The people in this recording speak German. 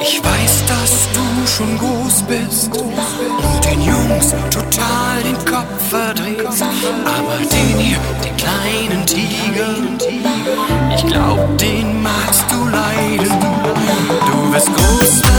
Ich weiß, dass du schon groß bist und den Jungs total den Kopf verdrehst. Aber den hier, den kleinen Tiger, ich glaub, den magst du leiden. Du wirst groß